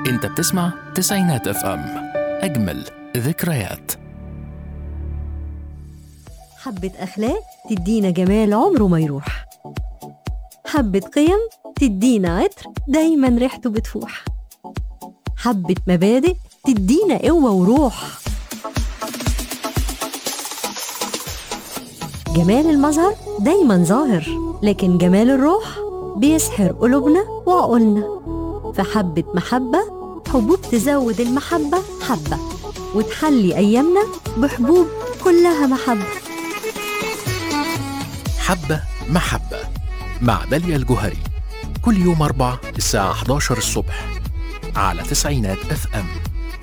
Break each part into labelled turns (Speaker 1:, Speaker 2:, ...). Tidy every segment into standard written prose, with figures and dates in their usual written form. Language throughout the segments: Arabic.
Speaker 1: انت بتسمع تسعينات اف ام، اجمل ذكريات.
Speaker 2: حبة أخلاق تدينا جمال عمره ما يروح، حبة قيم تدينا عطر دايما ريحته بتفوح، حبة مبادئ تدينا قوة وروح. جمال المظهر دايما ظاهر، لكن جمال الروح بيسحر قلوبنا وعقولنا. فحبة محبة، حبوب تزود المحبة حبة، وتحلي أيامنا بحبوب كلها محبة.
Speaker 1: حبة محبة مع داليا الجوهري، كل يوم 4 الساعة 11 الصبح على تسعينات اف ام.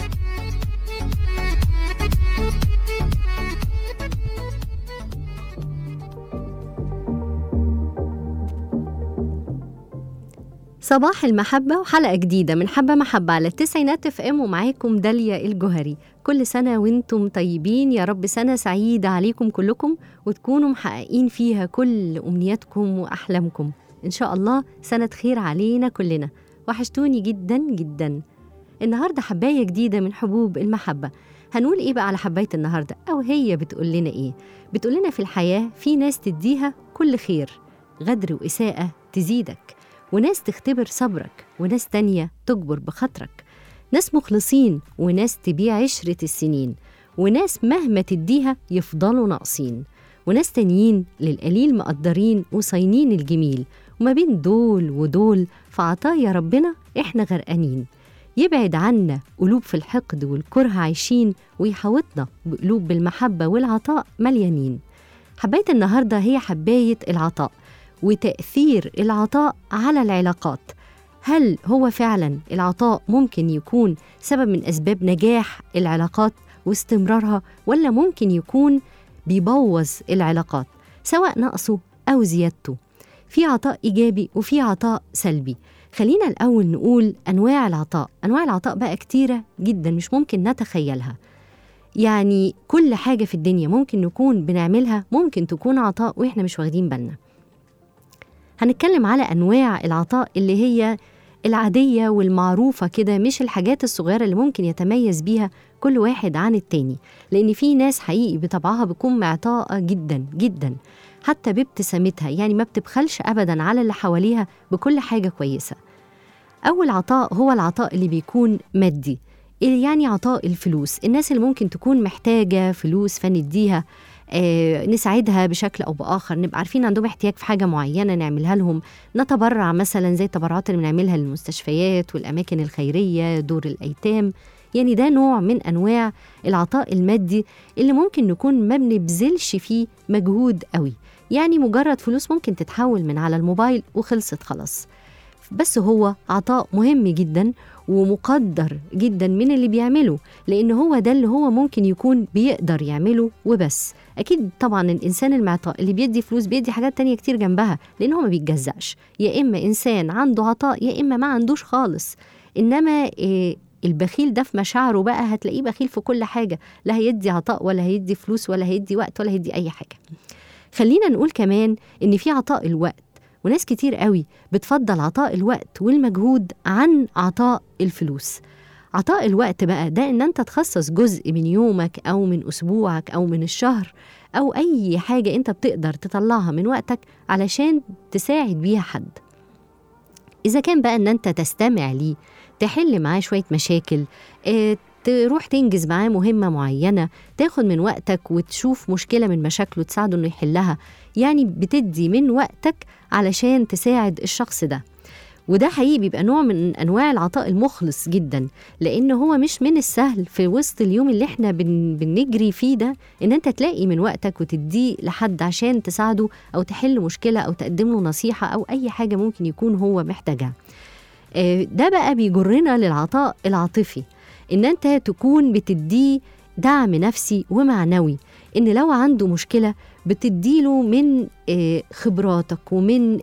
Speaker 2: صباح المحبة وحلقة جديدة من حبة محبة على التسعينات اف ام، ومعاكم داليا الجوهري. كل سنة وانتم طيبين، يا رب سنة سعيدة عليكم كلكم، وتكونوا محققين فيها كل أمنياتكم وأحلامكم إن شاء الله. سنة خير علينا كلنا، وحشتوني جدا جدا. النهاردة حباية جديدة من حبوب المحبة. هنقول إيه بقى على حباية النهاردة؟ أو هي بتقول لنا إيه؟ بتقول لنا في الحياة في ناس تديها كل خير، غدر وإساءة تزيدك، وناس تختبر صبرك، وناس تانية تجبر بخاطرك، ناس مخلصين وناس تبيع عشرة السنين، وناس مهما تديها يفضلوا ناقصين، وناس تانيين للقليل مقدرين وصاينين الجميل. وما بين دول ودول في عطايا ربنا احنا غرقانين. يبعد عنا قلوب في الحقد والكره عايشين، ويحوطنا بقلوب بالمحبة والعطاء مليانين. حباية النهاردة هي حباية العطاء وتأثير العطاء على العلاقات. هل هو فعلا العطاء ممكن يكون سبب من أسباب نجاح العلاقات واستمرارها، ولا ممكن يكون بيبوظ العلاقات سواء نقصه أو زيادته؟ في عطاء إيجابي وفي عطاء سلبي. خلينا الأول نقول أنواع العطاء. أنواع العطاء بقى كتيرة جدا مش ممكن نتخيلها. يعني كل حاجة في الدنيا ممكن نكون بنعملها ممكن تكون عطاء وإحنا مش واخدين بالنا. هنتكلم على أنواع العطاء اللي هي العادية والمعروفة كده، مش الحاجات الصغيرة اللي ممكن يتميز بيها كل واحد عن التاني، لأن في ناس حقيقي بطبعها بتكون معطاءة جدا جدا، حتى بابتسامتها، يعني ما بتبخلش أبدا على اللي حواليها بكل حاجة كويسة. أول عطاء هو العطاء اللي بيكون مادي، يعني عطاء الفلوس. الناس اللي ممكن تكون محتاجة فلوس فنديها، نساعدها بشكل أو بآخر، نبقى عارفين عندهم احتياج في حاجة معينة نعملها لهم، نتبرع مثلا زي التبرعات اللي بنعملها للمستشفيات والأماكن الخيرية، دور الأيتام. يعني ده نوع من أنواع العطاء المادي اللي ممكن نكون ما بنبذلش فيه مجهود قوي، يعني مجرد فلوس ممكن تتحول من على الموبايل وخلصت خلاص. بس هو عطاء مهم جدا ومقدر جدا من اللي بيعمله، لأن هو ده اللي هو ممكن يكون بيقدر يعمله وبس. أكيد طبعا الإنسان المعطاء اللي بيدي فلوس بيدي حاجات تانية كتير جنبها، لأن هو ما بيتجزأش. يا إما إنسان عنده عطاء يا إما ما عندوش خالص. إنما البخيل ده في مشاعره بقى هتلاقيه بخيل في كل حاجة، لا هيدي عطاء ولا هيدي فلوس ولا هيدي وقت ولا هيدي أي حاجة. خلينا نقول كمان إن في عطاء الوقت، وناس كتير قوي بتفضل عطاء الوقت والمجهود عن عطاء الفلوس. عطاء الوقت بقى ده إن أنت تخصص جزء من يومك أو من أسبوعك أو من الشهر أو أي حاجة أنت بتقدر تطلعها من وقتك علشان تساعد بيها حد. إذا كان بقى إن أنت تستمع ليه، تحل معاه شوية مشاكل، تروح تنجز معاه مهمة معينة، تاخد من وقتك وتشوف مشكلة من مشاكله تساعده إنه يحلها، يعني بتدي من وقتك علشان تساعد الشخص ده. وده حقيقي بيبقى نوع من أنواع العطاء المخلص جدا، لأنه هو مش من السهل في وسط اليوم اللي احنا بنجري فيه ده إن أنت تلاقي من وقتك وتديه لحد عشان تساعده أو تحل مشكلة أو تقدم له نصيحة أو أي حاجة ممكن يكون هو محتاجها. ده بقى بيجرنا للعطاء العاطفي، إن أنت تكون بتديه دعم نفسي ومعنوي، إن لو عنده مشكلة بتديله من خبراتك ومن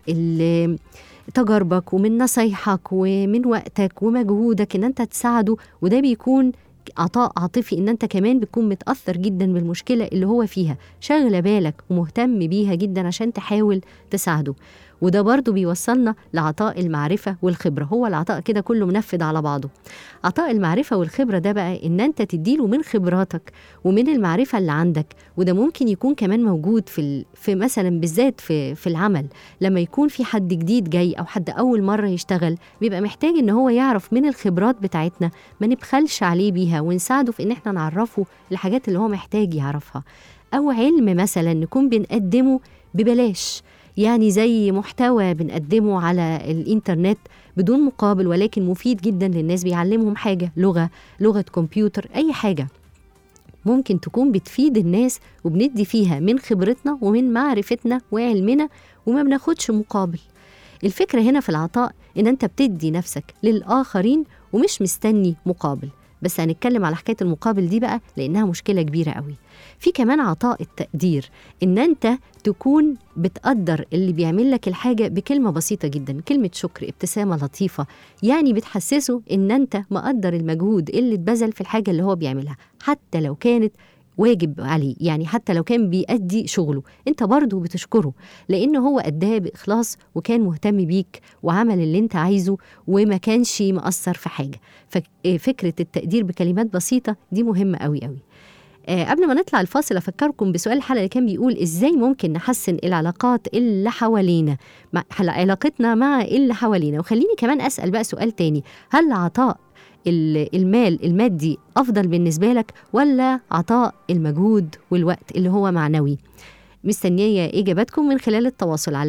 Speaker 2: تجاربك ومن نصايحك ومن وقتك ومجهودك إن أنت تساعده. وده بيكون عطاء عاطفي، إن أنت كمان بتكون متأثر جدا بالمشكلة اللي هو فيها، شاغلة بالك ومهتم بيها جدا عشان تحاول تساعده. وده برضو بيوصلنا لعطاء المعرفة والخبرة. هو العطاء كده كله منفذ على بعضه. عطاء المعرفة والخبرة ده بقى إن أنت تديله من خبراتك ومن المعرفة اللي عندك، وده ممكن يكون كمان موجود في مثلا بالذات في العمل، لما يكون في حد جديد جاي أو حد أول مرة يشتغل، بيبقى محتاج إن هو يعرف من الخبرات بتاعتنا، ما نبخلش عليه بيها ونساعده في إن احنا نعرفه الحاجات اللي هو محتاج يعرفها. أو علم مثلا نكون بنقدمه ببلاش، يعني زي محتوى بنقدمه على الإنترنت بدون مقابل ولكن مفيد جدا للناس، بيعلمهم حاجة، لغة كمبيوتر، أي حاجة ممكن تكون بتفيد الناس وبندي فيها من خبرتنا ومن معرفتنا وعلمنا وما بناخدش مقابل. الفكرة هنا في العطاء إن أنت بتدي نفسك للآخرين ومش مستني مقابل. بس هنتكلم على حكاية المقابل دي بقى لأنها مشكلة كبيرة قوي. في كمان عطاء التقدير، إن أنت تكون بتقدر اللي بيعمل لك الحاجة بكلمة بسيطة جدا، كلمة شكر، ابتسامة لطيفة، يعني بتحسسه إن أنت مقدر المجهود اللي اتبذل في الحاجة اللي هو بيعملها، حتى لو كانت واجب عليه، يعني حتى لو كان بيأدي شغله انت برضو بتشكره لأنه هو أداه بإخلاص وكان مهتم بيك وعمل اللي انت عايزه وما كانش مقصر في حاجة. ففكرة التقدير بكلمات بسيطة دي مهمة قوي قوي. قبل ما نطلع الفاصل أفكركم بسؤال الحلقة اللي كان بيقول إزاي ممكن نحسن العلاقات اللي حوالينا، علاقتنا مع اللي حوالينا. وخليني كمان أسأل بقى سؤال تاني، هل عطاء المال المادي أفضل بالنسبة لك ولا عطاء المجهود والوقت اللي هو معنوي؟ مستنية إجاباتكم من خلال التواصل على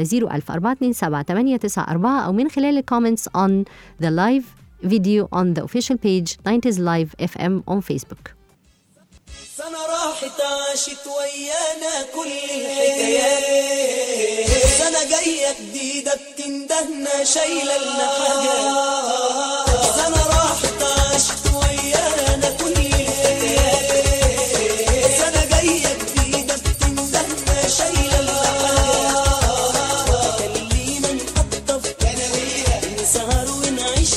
Speaker 2: 004278994 أو من خلال comments on the live video on the official page 90s Live FM on Facebook.
Speaker 3: سنة راحت عاشت ويانا كل الحكايات، سنة جاية جديدة بتندهنا شايلة لنا حاجات. سنة راحت عاشت ويانا كل الحكايات، سنة جاية جديدة بتندهنا شايلة لنا حاجات. خلينا نقطف نسهر ونعيش،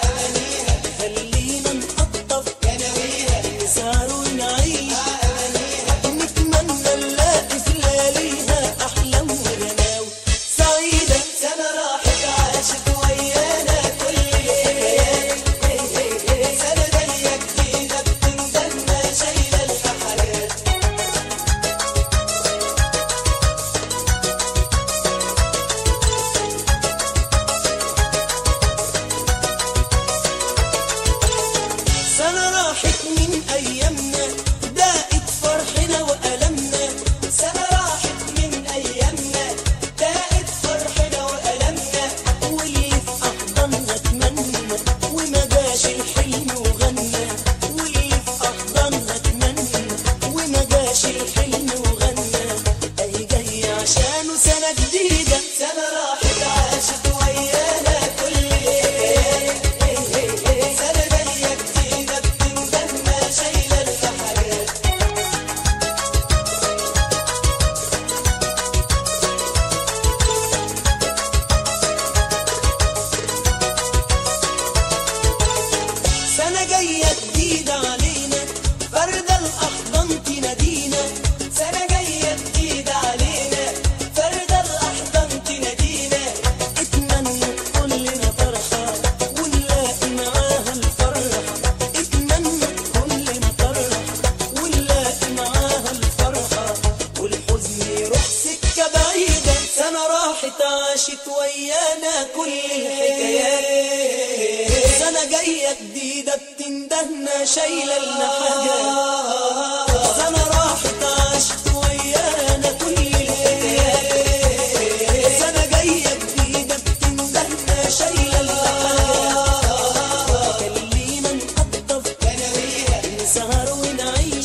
Speaker 3: خلينا نقطف نسهر ونعيش، نتمنى نلاقي في لياليها أحلام وغناوي سعيدة. سنة راحت عاشت ويانا كل الحكايات، سنة جاية جديدة بتندلنا شايلة الحاجات. سنة راحت من أيامنا داقت فرحنا وألمنا، سنة راحت من أيامنا داقت فرحنا وألمنا، واللي في أحضاننا اتمنى وما جاش الحلم وغنى، واللي في أحضاننا اتمنى وما جاش الحلم وغنى. أهي جاية عشانه سنة جديدة، سنة راحت عاشت ويانا كل الحكايات، سنة جاية جديدة بتندلنا شايلة الحاجات. سنة جاية جديدة علينا فردة الأحضان تنادينا، سنة جاية جديدة علينا فردة الأحضان تنادينا، اتمنوا كلنا فرحة ونلاقي معاها الفرحة، اتمنوا كلنا فرحة ونلاقي معاها الفرحة، والحزن يروح سكة بعيدة. سنة راحت عاشت ويانا كل الحكايات، سنة جاية جديدة بتندهنا شايلة لنا حاجات. سنة راحت عاشت ويانا كل الحكايات، سنة جاية جديدة بتندهنا شايلة لنا حاجات. خلينا نقطف نسهر ونعيش،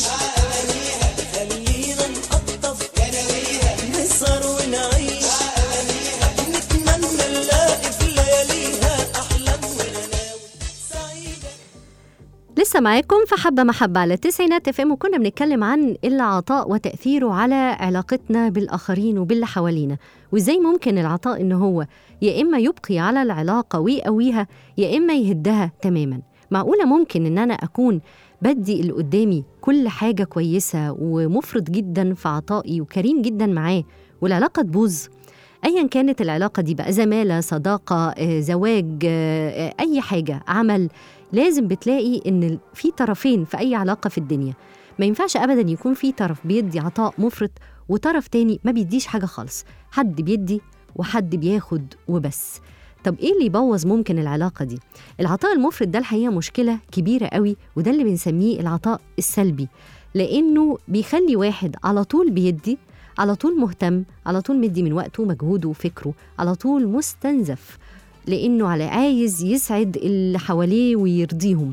Speaker 3: خلينا نقطف نسهر ونعيش، نتمنى نلاقي في لياليها أحلام وغناوي سعيدة.
Speaker 2: لسه معاكم في حبة محبة على التسعينات FM، وكنا بنتكلم عن العطاء وتأثيره على علاقتنا بالآخرين وباللي حوالينا، وإزاي ممكن العطاء إن هو يا إما يبقي على العلاقة ويقويها يا إما يهدها تماما. معقولة ممكن إن أنا أكون بدي اللي قدامي كل حاجة كويسة ومفرط جدا في عطائي وكريم جدا معاه والعلاقة تبوظ؟ أيا كانت العلاقة دي بقى، زمالة، صداقة، زواج، أي حاجة، عمل، لازم بتلاقي إن في طرفين في أي علاقة في الدنيا. ما ينفعش أبدا يكون في طرف بيدي عطاء مفرط وطرف تاني ما بيديش حاجة خالص، حد بيدي وحد بياخد وبس. طب إيه اللي يبوظ ممكن العلاقة دي؟ العطاء المفرط ده الحقيقة مشكلة كبيرة قوي، وده اللي بنسميه العطاء السلبي، لأنه بيخلي واحد على طول بيدي، على طول مهتم، على طول مدي من وقته ومجهوده وفكره، على طول مستنزف، لأنه عايز يسعد اللي حواليه ويرضيهم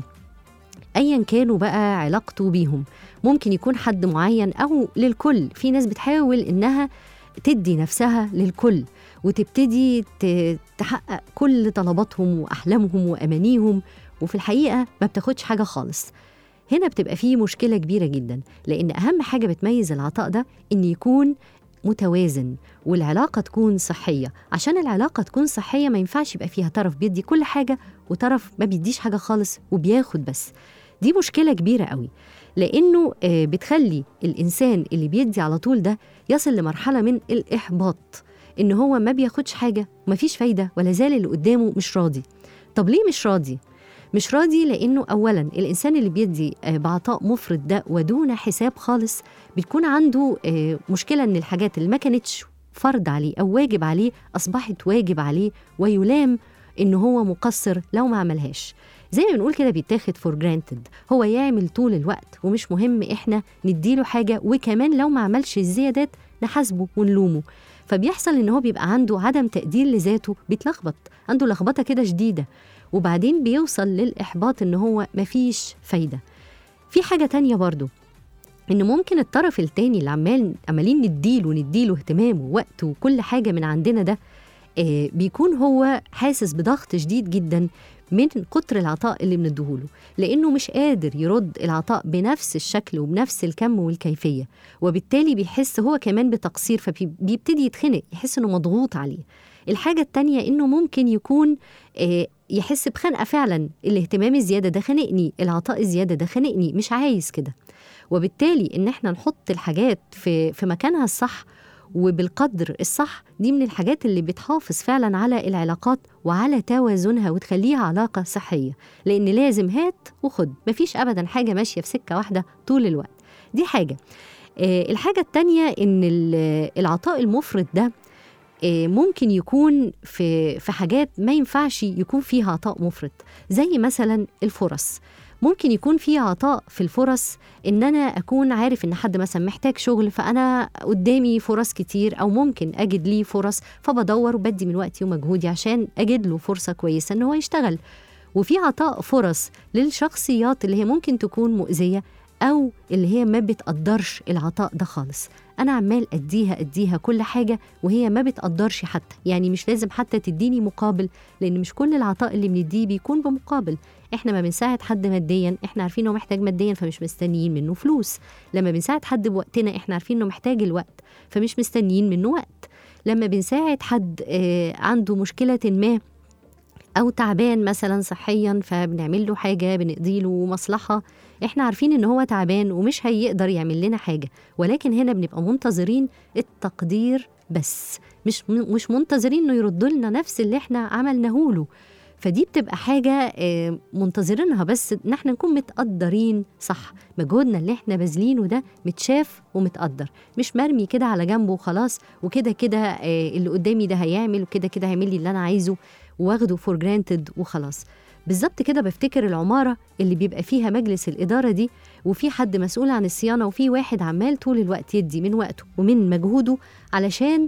Speaker 2: أيا كانوا بقى علاقته بيهم. ممكن يكون حد معين أو للكل. في ناس بتحاول إنها تدي نفسها للكل وتبتدي تحقق كل طلباتهم وأحلامهم وأمانيهم، وفي الحقيقة ما بتاخدش حاجة خالص. هنا بتبقى فيه مشكلة كبيرة جدا، لأن أهم حاجة بتميز العطاء ده إن يكون متوازن والعلاقة تكون صحية. عشان العلاقة تكون صحية ما ينفعش يبقى فيها طرف بيدي كل حاجة وطرف ما بيديش حاجة خالص وبياخد بس. دي مشكلة كبيرة قوي، لأنه بتخلي الإنسان اللي بيدي على طول ده يصل لمرحلة من الإحباط، إن هو ما بياخدش حاجة ومفيش فايدة ولا زال اللي قدامه مش راضي. طب ليه مش راضي؟ مش راضي لأنه أولاً الإنسان اللي بيدي بعطاء مفرط ده ودون حساب خالص بتكون عنده مشكلة إن الحاجات اللي ما كانتش فرض عليه أو واجب عليه أصبحت واجب عليه، ويلام إنه هو مقصر لو ما عملهاش. زي ما بنقول كده بيتاخد for granted، هو يعمل طول الوقت ومش مهم إحنا نديله حاجة، وكمان لو ما عملش الزيادات نحاسبه ونلومه. فبيحصل إن هو بيبقى عنده عدم تقدير لذاته، بيتلخبط، عنده لخبطة كده شديدة، وبعدين بيوصل للإحباط إن هو مفيش فايدة. في حاجة تانية برضو، إن ممكن الطرف التاني اللي عمالين نديله اهتمام ووقت وكل حاجة من عندنا ده بيكون هو حاسس بضغط شديد جدا من كتر العطاء اللي بندهوله، لأنه مش قادر يرد العطاء بنفس الشكل وبنفس الكم والكيفية، وبالتالي بيحس هو كمان بتقصير، فبيبتدي يتخنق، يحس إنه مضغوط عليه. الحاجة التانية إنه ممكن يكون يحس بخنقة فعلا، الاهتمام الزيادة ده خنقني، العطاء الزيادة ده خنقني، مش عايز كده. وبالتالي إن احنا نحط الحاجات في مكانها الصح وبالقدر الصح، دي من الحاجات اللي بتحافظ فعلا على العلاقات وعلى توازنها وتخليها علاقة صحية، لأن لازم هات وخد، مفيش أبدا حاجة ماشية في سكة واحدة طول الوقت. دي حاجة. الحاجة التانية إن العطاء المفرط ده ممكن يكون في حاجات ما ينفعش يكون فيها عطاء مفرط، زي مثلا الفرص. ممكن يكون فيه عطاء في الفرص، إن أنا أكون عارف إن حد مثلا محتاج شغل، فأنا قدامي فرص كتير أو ممكن أجد لي فرص، فبدور وبدي من وقتي ومجهودي عشان أجد له فرصة كويسة إن هو يشتغل. وفي عطاء فرص للشخصيات اللي هي ممكن تكون مؤذية أو اللي هي ما بتقدرش العطاء ده خالص. أنا عمال أديها كل حاجة وهي ما بتقدرش حتى، يعني مش لازم حتى تديني مقابل، لأن مش كل العطاء اللي بنديه بيكون بمقابل. إحنا ما بنساعد حد ماديا إحنا عارفين إنه محتاج ماديا فمش مستنيين منه فلوس. لما بنساعد حد بوقتنا إحنا عارفين إنه محتاج الوقت فمش مستنيين منه وقت. لما بنساعد حد عنده مشكلة ما أو تعبان مثلا صحيا فبنعمل له حاجة، بنقضي له مصلحة، إحنا عارفين إن هو تعبان ومش هيقدر يعمل لنا حاجة، ولكن هنا بنبقى منتظرين التقدير بس، مش منتظرين إنه يرد لنا نفس اللي إحنا عملناه له. فدي بتبقى حاجة منتظرينها بس إن إحنا نكون متقدرين صح، مجهودنا اللي إحنا بذلينه ده متشاف ومتقدر، مش مرمي كده على جنبه وخلاص، وكده كده اللي قدامي ده هيعمل وكده كده هيعمل لي اللي أنا عايزه واخده for granted وخلاص. بالظبط كده بفتكر العمارة اللي بيبقى فيها مجلس الإدارة دي، وفي حد مسؤول عن الصيانة، وفي واحد عمال طول الوقت يدي من وقته ومن مجهوده علشان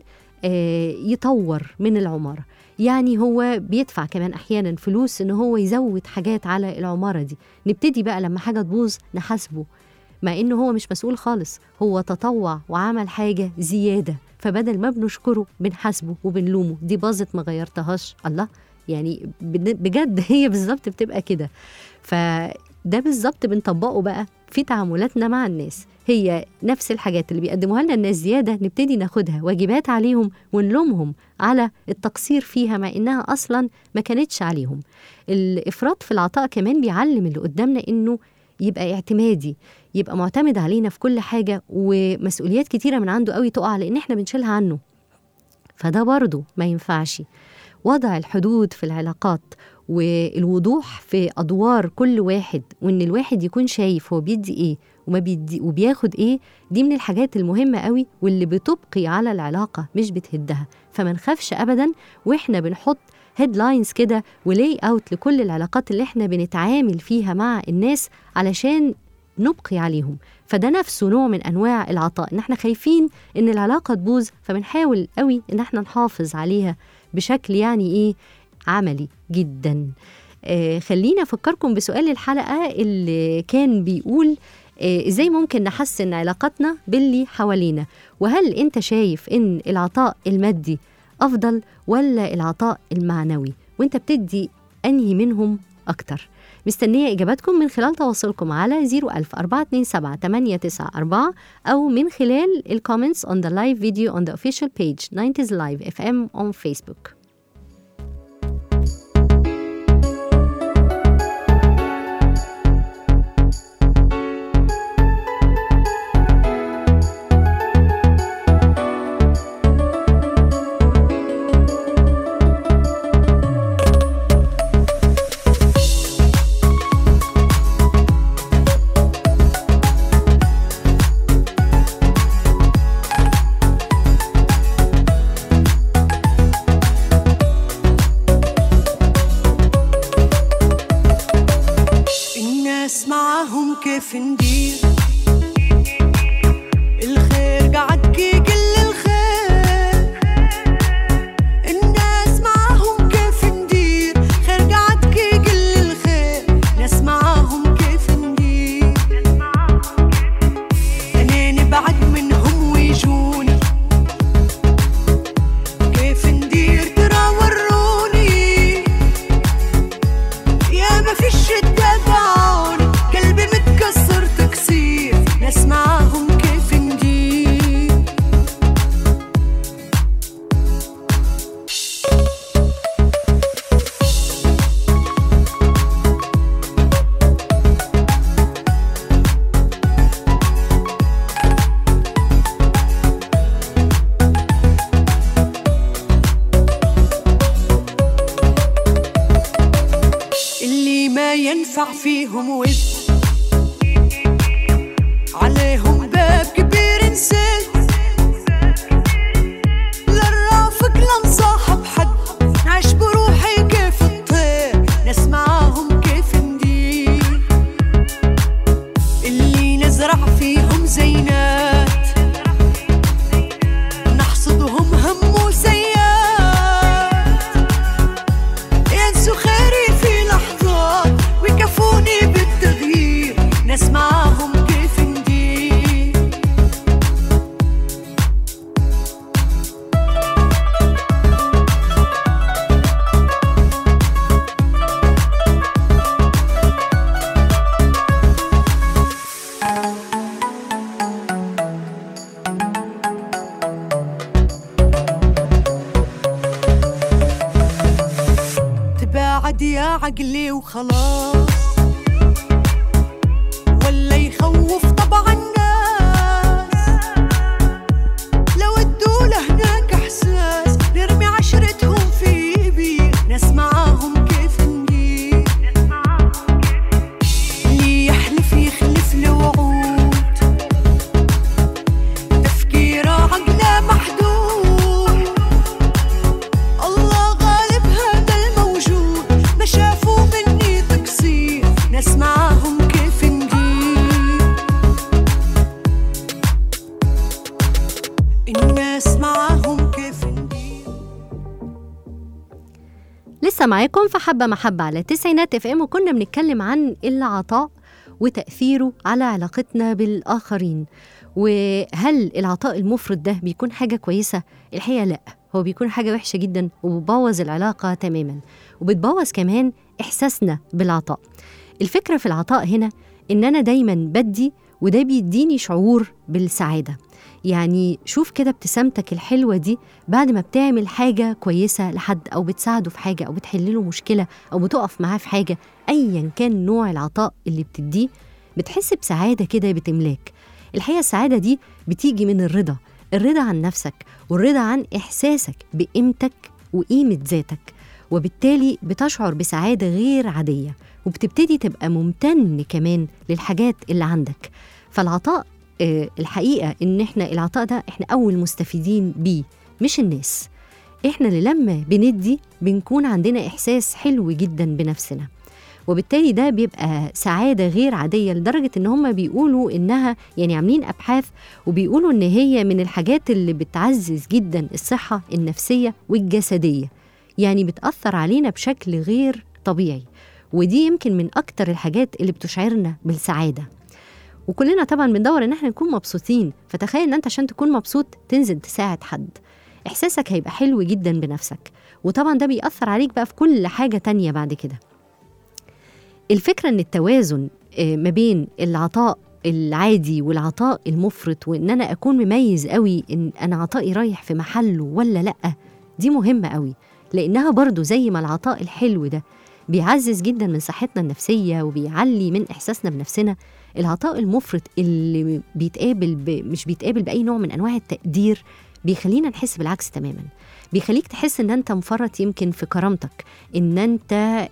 Speaker 2: يطور من العمارة. يعني هو بيدفع كمان أحيانا فلوس إن هو يزود حاجات على العمارة دي. نبتدي بقى لما حاجة تبوظ نحاسبه، مع إنه هو مش مسؤول خالص، هو تطوع وعمل حاجة زيادة، فبدل ما بنشكره بنحاسبه وبنلومه، دي باظت ما غيرتهاش. الله، يعني بجد هي بالظبط بتبقى كده. فده بالظبط بنطبقه بقى في تعاملاتنا مع الناس، هي نفس الحاجات اللي بيقدموها لنا الناس زيادة نبتدي ناخدها واجبات عليهم ونلومهم على التقصير فيها مع إنها أصلا ما كانتش عليهم. الإفراط في العطاء كمان بيعلم اللي قدامنا إنه يبقى اعتمادي، يبقى معتمد علينا في كل حاجة، ومسؤوليات كتيرة من عنده قوي تقع لأن إحنا بنشيلها عنه. فده برضو ما ينفعش. وضع الحدود في العلاقات والوضوح في أدوار كل واحد، وإن الواحد يكون شايف هو بيدي إيه وما بيدي وبياخد إيه، دي من الحاجات المهمة قوي واللي بتبقي على العلاقة مش بتهدها. فما نخافش أبدا وإحنا بنحط هيدلاينز كده ولاي أوت لكل العلاقات اللي إحنا بنتعامل فيها مع الناس علشان نبقي عليهم. فده نفسه نوع من أنواع العطاء، إن إحنا خايفين إن العلاقة تبوظ، فبنحاول قوي إن إحنا نحافظ عليها بشكل يعني إيه عملي جدا. خلينا أفكركم بسؤال الحلقة اللي كان بيقول إزاي ممكن نحسن علاقتنا باللي حوالينا، وهل أنت شايف إن العطاء المادي أفضل ولا العطاء المعنوي، وأنت بتدي أنهي منهم أكتر؟ مستنية إجاباتكم من خلال تواصلكم على 014278994 أو من خلال الكومنتس on the live video on the official page 90s Live FM on Facebook.
Speaker 3: كيف ندير الخير قعد كيقل الخير، الناس معاهم كيف ندير خير قعد كيقل الخير، ناس معاهم كيف ندير أنا نبعد منهم ويجوني كيف ندير ترى وروني يا ما في الشدة بعوني قلبي متكسر تكسير، ناس معاهم كيف ندير اللي ما ينفع فيهم ود عليهم باب كبير نسد، لا نرافق لا نصاحب حد نعيش بروحي كيف الطير، ناس معاهم كيف ندير اللي نزرع فيهم زينات نحصدهم هم وسيات ينسوا خيري في لحظات ويكفوني بالتغيير، ناس معاهم كيف ندير تباعد يا عقلي وخلاص ولا يخوف طبع الناس، لو ادوا لهناك احساس نرمي عشرتهم في بير، ناس معاهم كيف ندير اللي يحلف يخلف الوعود تفكيره عقله محدود، الله غالب هذا الموجود ما شافوا مني تقصير، ناس معاهم كيف ندير الناس معاهم كيف ندير.
Speaker 2: لسه معاكم في حبة محبة على تسعينات FM، وكنا بنتكلم عن العطاء وتأثيره على علاقتنا بالآخرين، وهل العطاء المفرط ده بيكون حاجة كويسة؟ الحقيقة لأ، هو بيكون حاجة وحشة جدا وبيبوظ العلاقة تماما، وبتبوظ كمان إحساسنا بالعطاء. الفكرة في العطاء هنا إن أنا دايما بدي وده بيديني شعور بالسعادة. يعني شوف كده ابتسامتك الحلوة دي بعد ما بتعمل حاجة كويسة لحد أو بتساعده في حاجة أو بتحلله مشكلة أو بتقف معاه في حاجة، أيا كان نوع العطاء اللي بتديه بتحس بسعادة كده بتملاك. الحقيقة السعادة دي بتيجي من الرضا الرضا عن نفسك والرضا عن إحساسك بقيمتك وقيمة ذاتك، وبالتالي بتشعر بسعادة غير عادية، وبتبتدي تبقى ممتن كمان للحاجات اللي عندك. فالعطاء الحقيقة إن إحنا العطاء ده إحنا أول مستفيدين بيه، مش الناس. إحنا اللي لما بندي بنكون عندنا إحساس حلو جدا بنفسنا، وبالتالي ده بيبقى سعادة غير عادية، لدرجة إن هم بيقولوا إنها يعني عاملين أبحاث وبيقولوا إن هي من الحاجات اللي بتعزز جدا الصحة النفسية والجسدية، يعني بتأثر علينا بشكل غير طبيعي. ودي يمكن من أكتر الحاجات اللي بتشعرنا بالسعادة. وكلنا طبعا بندور إن احنا نكون مبسوطين، فتخيل إن أنت عشان تكون مبسوط تنزل تساعد حد، إحساسك هيبقى حلو جدا بنفسك، وطبعا ده بيأثر عليك بقى في كل حاجة تانية بعد كده. الفكرة إن التوازن ما بين العطاء العادي والعطاء المفرط، وإن أنا أكون مميز قوي إن أنا عطائي رايح في محله ولا لأ، دي مهمة قوي، لأنها برضو زي ما العطاء الحلو ده بيعزز جدا من صحتنا النفسية وبيعلي من إحساسنا بنفسنا، العطاء المفرط اللي مش بيتقابل بأي نوع من أنواع التقدير بيخلينا نحس بالعكس تماما. بيخليك تحس إن أنت مفرط يمكن في كرامتك، إن أنت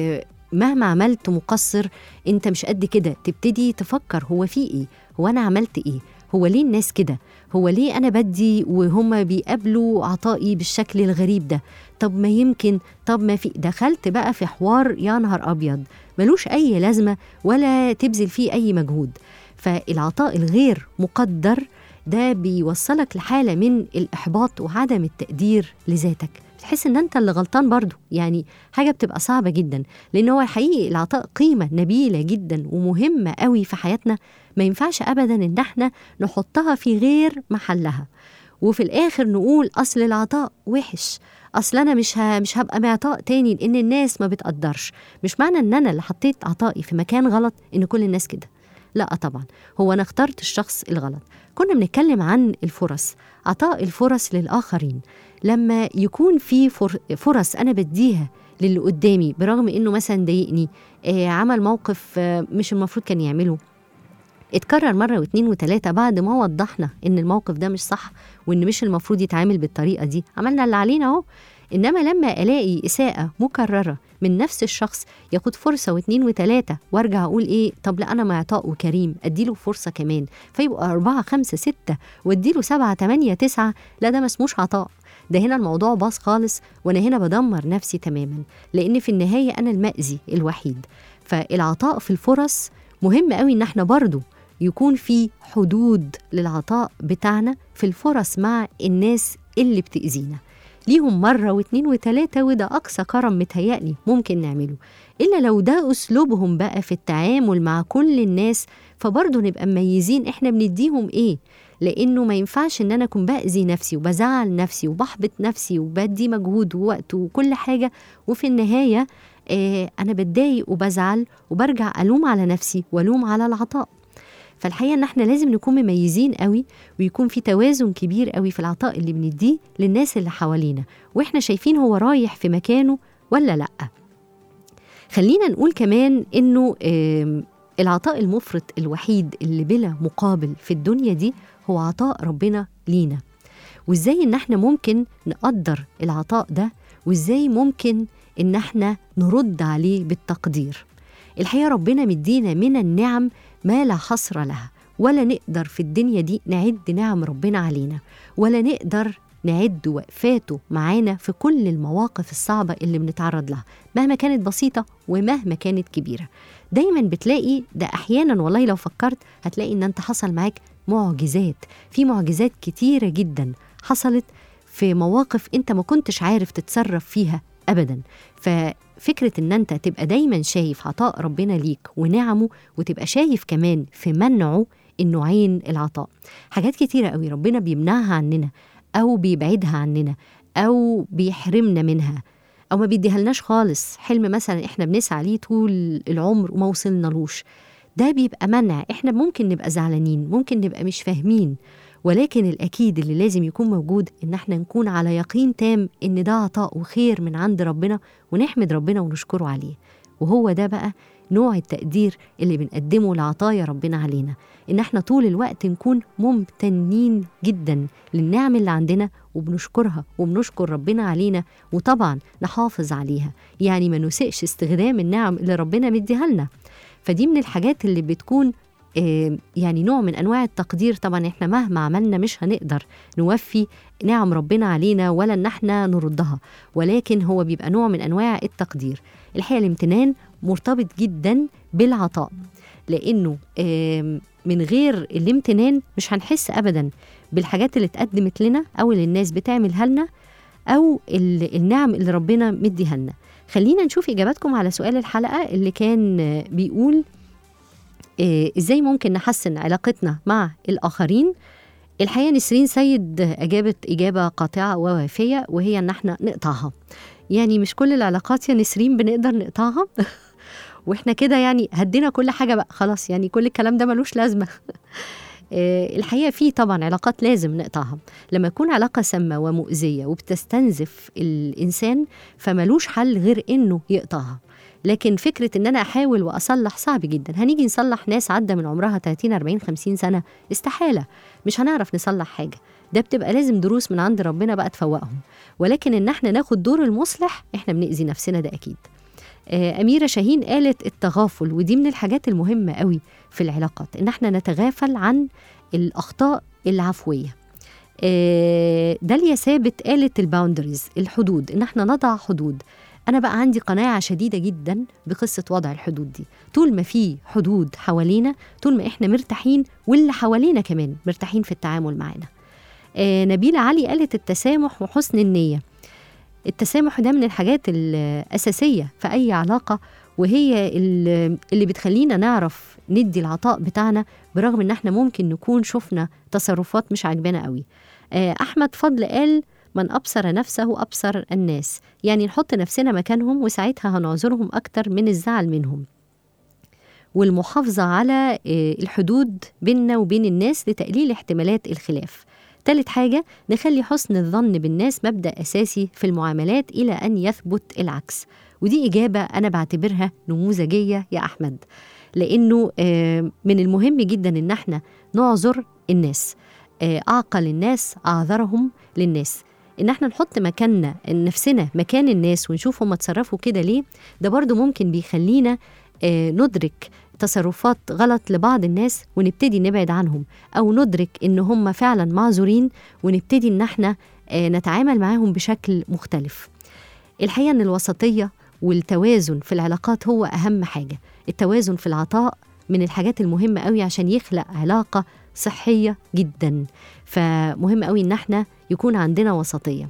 Speaker 2: مهما عملت مقصر، أنت مش قد كده. تبتدي تفكر هو في إيه، هو أنا عملت إيه، هو ليه الناس كده، هو ليه أنا بدي وهم بيقابلوا عطائي بالشكل الغريب ده، طب ما يمكن، طب ما في. دخلت بقى في حوار يا نهار أبيض ملوش أي لازمة ولا تبذل فيه أي مجهود. فالعطاء الغير مقدر ده بيوصلك لحالة من الإحباط وعدم التقدير لذاتك، تحس ان انت اللي غلطان برضو، يعني حاجة بتبقى صعبة جدا، لان هو حقيقي العطاء قيمة نبيلة جدا ومهمة قوي في حياتنا، ما ينفعش ابدا ان احنا نحطها في غير محلها، وفي الاخر نقول اصل العطاء وحش، اصل انا مش هبقى معطاء تاني لان الناس ما بتقدرش. مش معنى ان انا اللي حطيت عطائي في مكان غلط ان كل الناس كده، لا طبعا، هو انا اخترت الشخص الغلط. كنا بنتكلم عن الفرص، عطاء الفرص للآخرين، لما يكون في فرص أنا بديها للي قدامي برغم إنه مثلا ضايقني، عمل موقف مش المفروض كان يعمله، اتكرر مرة واثنين وثلاثة بعد ما وضحنا إن الموقف ده مش صح وإن مش المفروض يتعامل بالطريقة دي، عملنا اللي علينا اهو. إنما لما ألاقي إساءة مكررة من نفس الشخص، ياخد فرصة واثنين وثلاثة وارجع أقول إيه، طب لا أنا معطاء وكريم أديله فرصة كمان، فيبقى 4 5 6 وأديله 7 8 9، لا ده ما اسموش عطاء، ده هنا الموضوع باظ خالص، وأنا هنا بدمر نفسي تماما، لأن في النهاية أنا المأذي الوحيد. فالعطاء في الفرص مهم قوي إن احنا برضو يكون في حدود للعطاء بتاعنا في الفرص مع الناس اللي بتأذينا، ليهم مرة واثنين وثلاثة، وده أقصى كرم متهيألي ممكن نعمله، إلا لو ده أسلوبهم بقى في التعامل مع كل الناس، فبرضه نبقى مميزين إحنا بنديهم إيه، لأنه ما ينفعش إن أنا أكون بأذي نفسي وبزعل نفسي وبحبط نفسي وبدي مجهود ووقت وكل حاجة، وفي النهاية أنا بتضايق وبزعل وبرجع ألوم على نفسي وألوم على العطاء. فالحقيقة ان احنا لازم نكون مميزين قوي، ويكون في توازن كبير قوي في العطاء اللي بنديه للناس اللي حوالينا، واحنا شايفين هو رايح في مكانه ولا لأ. خلينا نقول كمان انه العطاء المفرط الوحيد اللي بلا مقابل في الدنيا دي هو عطاء ربنا لينا، وازاي ان احنا ممكن نقدر العطاء ده، وازاي ممكن ان احنا نرد عليه بالتقدير. الحقيقة ربنا مدينا من النعم ما لا حصر لها، ولا نقدر في الدنيا دي نعد نعم ربنا علينا، ولا نقدر نعد وقفاته معانا في كل المواقف الصعبة اللي بنتعرض لها، مهما كانت بسيطة ومهما كانت كبيرة. دايما بتلاقي ده، أحيانا والله لو فكرت هتلاقي إن أنت حصل معاك معجزات، في معجزات كتيرة جدا حصلت في مواقف أنت ما كنتش عارف تتصرف فيها أبدا. ففكرة إن أنت تبقى دايما شايف عطاء ربنا ليك ونعمه، وتبقى شايف كمان في منعه النوعين العطاء. حاجات كتيرة قوي ربنا بيمنعها عننا أو بيبعدها عننا أو بيحرمنا منها أو ما بيديها لناش خالص. حلم مثلا إحنا بنسعى ليه طول العمر وما وصلنا لوش، ده بيبقى منع. إحنا ممكن نبقى زعلانين، ممكن نبقى مش فاهمين، ولكن الأكيد اللي لازم يكون موجود إن احنا نكون على يقين تام إن ده عطاء وخير من عند ربنا، ونحمد ربنا ونشكره عليه. وهو ده بقى نوع التقدير اللي بنقدمه لعطايا ربنا علينا، إن احنا طول الوقت نكون ممتنين جدا للنعم اللي عندنا وبنشكرها وبنشكر ربنا علينا، وطبعا نحافظ عليها، يعني ما نسئش استخدام النعم اللي ربنا مديها لنا. فدي من الحاجات اللي بتكون يعني نوع من أنواع التقدير. طبعا احنا مهما عملنا مش هنقدر نوفي نعم ربنا علينا ولا ان احنا نردها، ولكن هو بيبقى نوع من أنواع التقدير. الحقيقة الامتنان مرتبط جدا بالعطاء، لأنه من غير الامتنان مش هنحس أبدا بالحاجات اللي اتقدمت لنا أو اللي الناس بتعملها لنا أو النعم اللي ربنا مديها لنا. خلينا نشوف إجاباتكم على سؤال الحلقة اللي كان بيقول إزاي ممكن نحسن علاقتنا مع الآخرين. الحقيقة نسرين سيد أجابت إجابة قاطعة ووافية، وهي إن احنا نقطعها. يعني مش كل العلاقات يا نسرين بنقدر نقطعها وإحنا كده يعني هدينا كل حاجة بقى خلاص، يعني كل الكلام ده ملوش لازمة. الحقيقة فيه طبعا علاقات لازم نقطعها لما يكون علاقة سامة ومؤذية وبتستنزف الإنسان، فملوش حل غير إنه يقطعها. لكن فكرة إن أنا أحاول وأصلح صعب جدا. هنيجي نصلح ناس عدى من عمرها 30 40 50 سنة؟ استحالة، مش هنعرف نصلح حاجة. ده بتبقى لازم دروس من عند ربنا بقى تفوقهم، ولكن إن احنا ناخد دور المصلح احنا بنأذي نفسنا، ده أكيد. أميرة شاهين قالت التغافل، ودي من الحاجات المهمة قوي في العلاقات، إن احنا نتغافل عن الأخطاء العفوية. داليا ثابت قالت الباوندريز، الحدود، إن احنا نضع حدود. أنا بقى عندي قناعة شديدة جدا بقصة وضع الحدود دي. طول ما في حدود حوالينا طول ما إحنا مرتاحين، واللي حوالينا كمان مرتاحين في التعامل معنا. نبيلة علي قالت التسامح وحسن النية. التسامح ده من الحاجات الأساسية في أي علاقة، وهي اللي بتخلينا نعرف ندي العطاء بتاعنا برغم إن احنا ممكن نكون شفنا تصرفات مش عجبنا قوي. أحمد فضل قال من أبصر نفسه أبصر الناس، يعني نحط نفسنا مكانهم وساعتها هنعذرهم أكتر من الزعل منهم. والمحافظة على الحدود بيننا وبين الناس لتقليل احتمالات الخلاف. ثالث حاجة، نخلي حسن الظن بالناس مبدأ أساسي في المعاملات إلى أن يثبت العكس. ودي إجابة أنا بعتبرها نموذجية يا أحمد، لأنه من المهم جدا إن احنا نعذر الناس. أعقل الناس أعذرهم للناس. إن احنا نحط مكاننا نفسنا مكان الناس ونشوف هم تصرفوا كده ليه، ده برضو ممكن بيخلينا ندرك تصرفات غلط لبعض الناس ونبتدي نبعد عنهم، أو ندرك إن هم فعلا معذورين ونبتدي إن احنا نتعامل معاهم بشكل مختلف. الحقيقة إن الوسطية والتوازن في العلاقات هو أهم حاجة. التوازن في العطاء من الحاجات المهمة قوي عشان يخلق علاقة صحية جدا. فمهم قوي إن احنا يكون عندنا وسطية.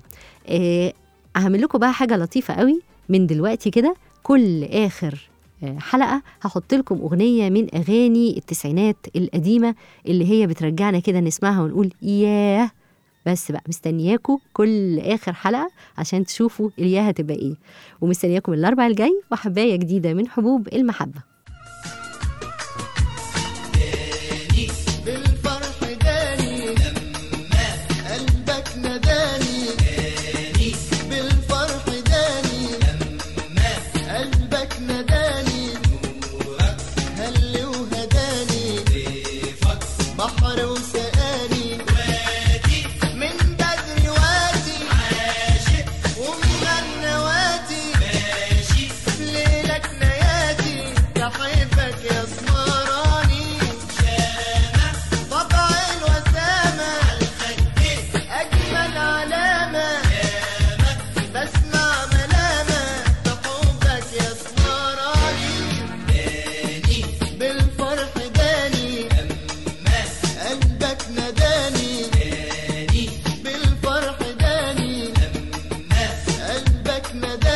Speaker 2: هعمل لكم بقى حاجة لطيفة قوي من دلوقتي كده. كل آخر حلقة هحط لكم أغنية من أغاني التسعينات القديمة اللي هي بترجعنا كده نسمعها ونقول ياه. بس بقى مستنياكم كل آخر حلقة عشان تشوفوا الياه هتبقى إيه، ومستنياكم الأربع الجاي وحباية جديدة من حبوب المحبة.
Speaker 4: بالفرح داني قلبك نداني